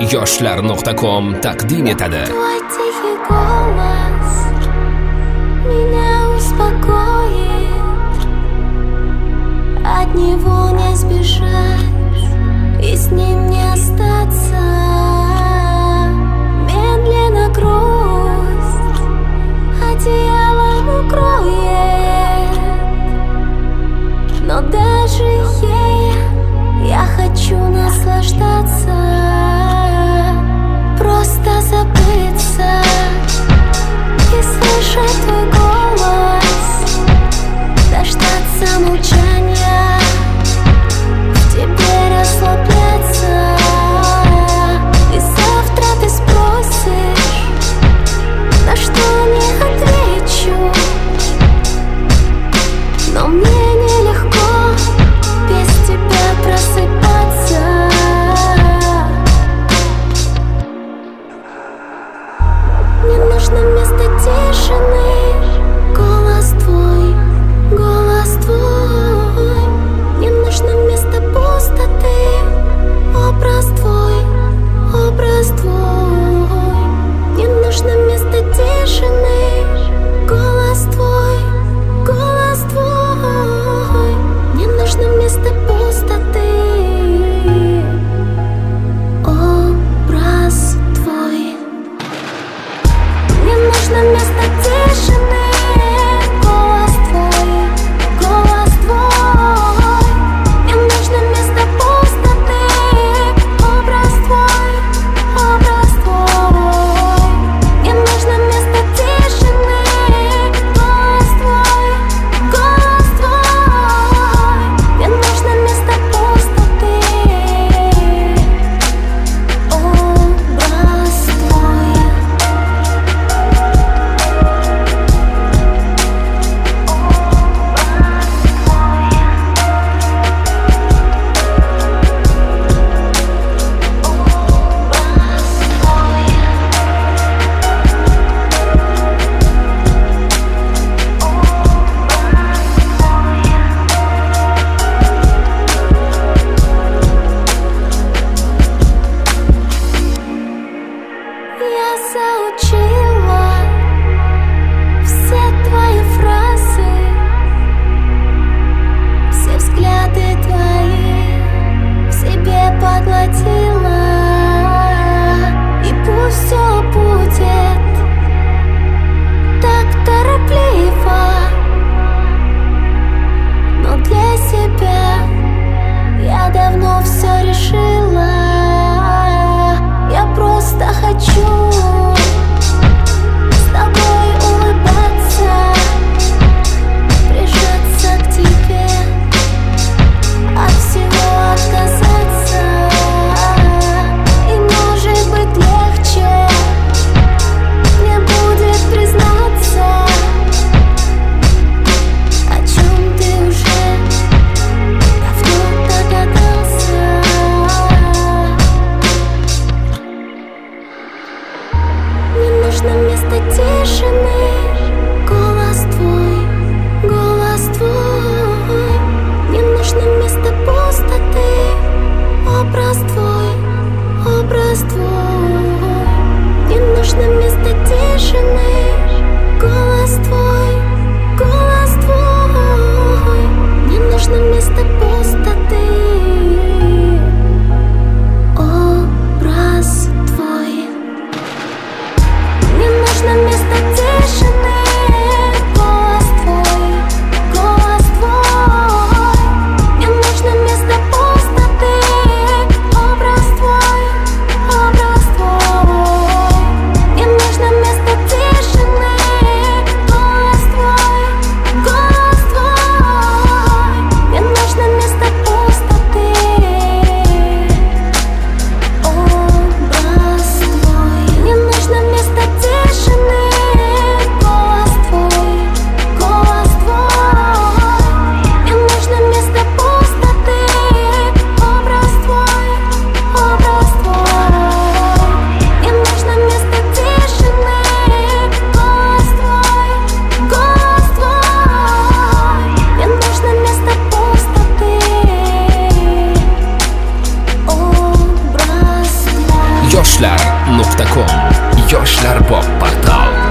yoshlar.com taqdim etadi. Твой тихий голос меня успокоит, от него не сбежать и с ним не остаться. Медленно грусть одеялом укроет, но даже ей я хочу наслаждаться, просто забыться и слышать твой голос, дождаться молчания, в тебе расслабляться. И завтра ты спросишь, на что не отвечу, но мне нелегко без тебя просыпаться. Мне нужно место тишины, голос твой, голос твой. Мне нужно место пустоты, образ твой, образ твой. Мне нужно место тишины, голос твой, голос твой. Мне нужно место пустоты, образ твой. Мне нужно место тишины, голос твой, голос твой. Мне нужно место пустоты, образ твой, образ твой. Мне нужно место тишины, голос твой, голос твой. Мне нужно место пустоты, образ твой. Я заучила все твои фразы, все взгляды твои в себе поглотила. И пусть все будет так торопливо, но для себя я давно все решила. Я просто хочу с тобой улыбаться, прижаться к тебе, от всего отказаться. И может быть легче мне будет признаться, о чем ты уже давно догадался. Мне нужно место тишины, голос твой, голос твой. Мне нужно место пустоты, образ твой, образ твой. Мне нужно место тишины, голос твой, голос твой. Мне нужно место пустоты, образ твой. Мне нужно место тишины, голос твой, голос твой. Мне нужно место пустоты, образ твой, образ твой. Мне нужно место тишины, голос yoshlar.com Yoshlar pop portal.